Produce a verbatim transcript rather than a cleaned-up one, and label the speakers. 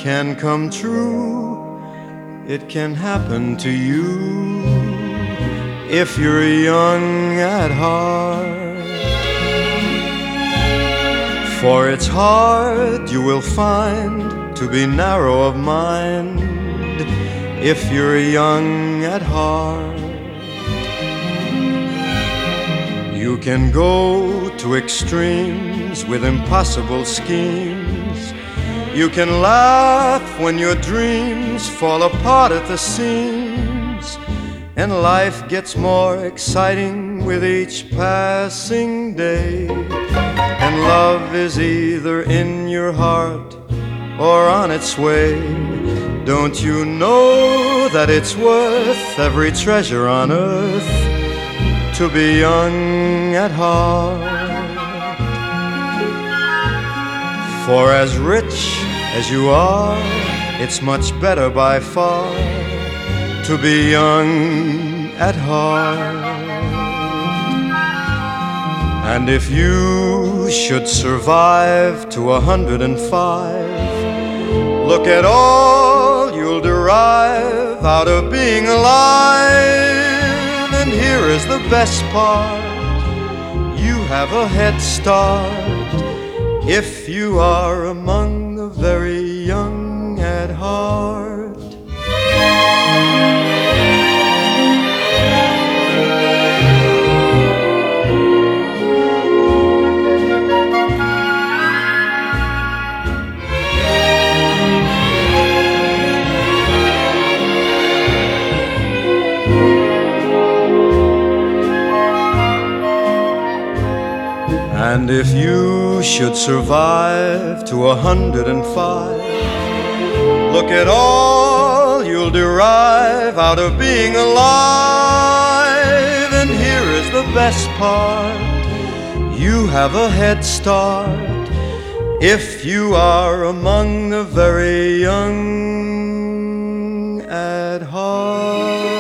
Speaker 1: can come true, it can happen to you if you're young at heart. For it's hard, you will find, to be narrow of mind if you're young at heart. You can go to extremes with impossible schemes. You can laugh when your dreams fall apart at the seams, and life gets more exciting with each passing day. And love is either in your heart or on its way. Don't you know that it's worth every treasure on earth to be young at heart? For as rich as you are, it's much better by far to be young at heart. And if you should survive to a hundred and five, look at all you'll derive out of being alive. And here is the best part, you have a head start if you are among the very young at heart. And if you should survive to a hundred and five, look at all you'll derive out of being alive. And here is the best part, you have a head start if you are among the very young at heart.